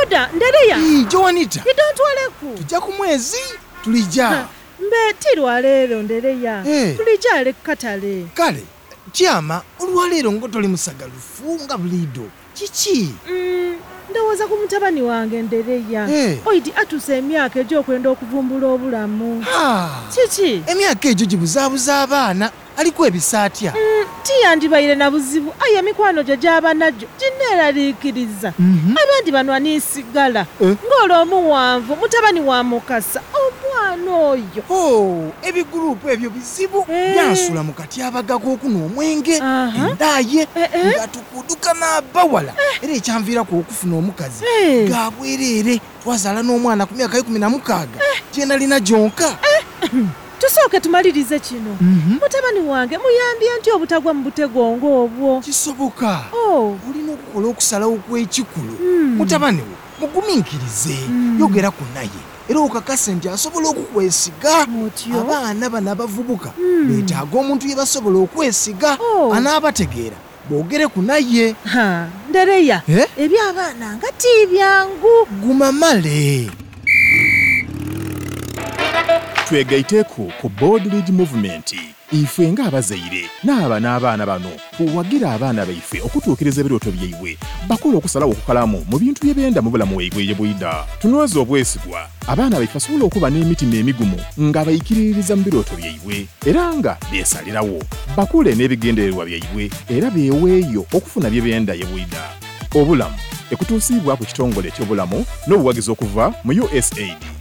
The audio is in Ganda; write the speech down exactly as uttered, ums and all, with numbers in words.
Boda Ndereya. Ii, Joanita. Idontwaleku. Tujja ku mwezi tulija. Mbe tirwaleero Ndereya. Hey. Tulija le katale. Kale, Kyama olwaleero ngo toli musagalufu nga bulido. Kiki? Mm, ndowooza ku mutabani wange Ndereya. Hey. Oidi atuse emyaka egy'okwenda okuvumbula obulamu. Ah. Kiki? Emyaka egyo gibuzaabuza abaana aliko ebisaatya. Mm, tiyandibaire na buzibu aye emikwano gye gyaba nagyo gineeraliikiriza. Mhm. Abandi bano aniisigala. Eh? Ng'olwo omuwanvu mutabani wa Mukasa omwana oyo. Oh, ebigurupu ebyo bizibu Eh. byansula mu katyabaga k'okuna omwenge Aha. endaaye Eh, eh. nga tukuduka n'abawala era ekyanviirako okufuna omukazi Eh. nga bwereere twazaala n'omwana ku myaka y'ekumi na mukaaga gye nalina gyonka. Tusooke tumalirize kino. Mhm. Mutabani wange muyambye nti obutagwa mu butego ng'obwo. Kisoboka Oh. olina okukola okusalawo kw'ekikulu Mm. mutabani wo mugumiikirize yogera ku naye era okakase nti asobola okukwesiga. Otyo. Abaana bano abavubuka beetaaga omuntu ye basobola okwesiga Oh. anaabategeera boogere ku naye. Ha, Ndereya. Eh? Eby'abaana nga ti byangu. Gumamale. Twegaiteeko ku Board Lead Movement. Ife ng'abazaire n'aba n'abaana bano tuwagira abaana baife okutuukiriza ebirooto byaibwe bakola okusalawo okukalamu mu bintu bye benda mu bulamu bwaibwe eby'obwida. Tunyweza obwesigwa abaana baife basobola okuba n'emitima emigumu nga bayikiririza mu birooto byaibwe era nga beesalirawo bakule n'ebigendererwa byaibwe era beeweeyo okufuna bye benda ebwida. Obulamu ekutuusibwa ku kitongole ky'obulamu n'obuwagizi okuva mu U S A I D.